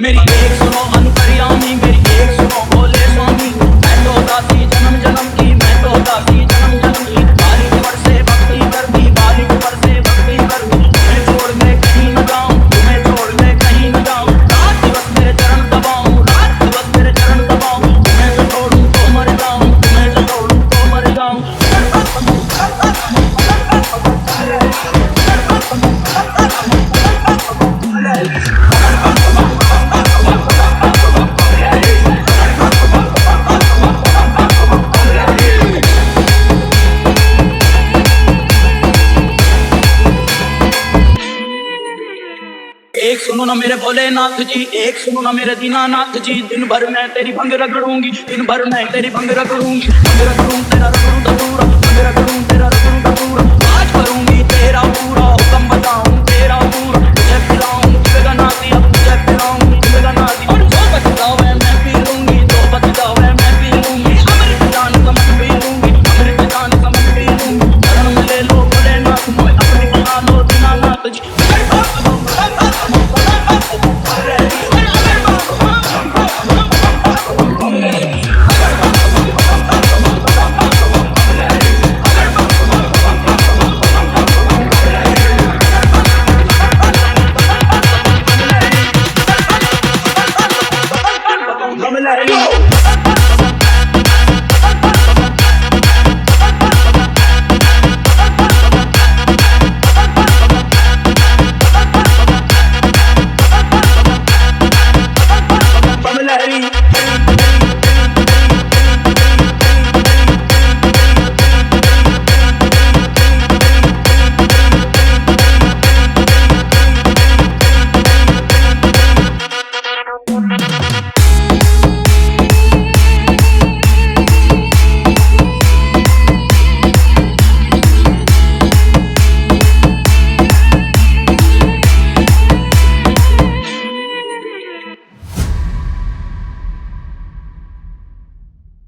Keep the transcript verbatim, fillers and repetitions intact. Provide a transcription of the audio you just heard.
मेरी एक सुनो अंतर्यामी, मेरी एक सुनो भोले स्वामी। मैं तो दासी जन्म जन्म की, मैं तो दासी जन्म जन्म की। बालिक पर से भक्ति कर दी, बालिक पर से भक्ति कर दी। तुम्हें छोड़ के कहीं न जाऊं, तुम्हें छोड़ के कहीं न जाऊं। रात दिवस तेरे चरण दबाऊं, रात दिवस तेरे चरण दबाऊं। तुम्हें तो छोड़ूं तो मर जाऊं, तुम्हें तो छोड़ूं तो मर जाऊं। एक सुनो ना मेरे भोलेनाथ जी, एक सुनो ना मेरे दीनानाथ जी। दिन भर मैं तेरी भंग रगड़ूंगी, दिन भर मैं तेरी भंग रगड़ूंगी। भंग रगड़ूं तेरा रगड़ूं धतूरा, भंग रगड़ूं तेरा रगड़ूं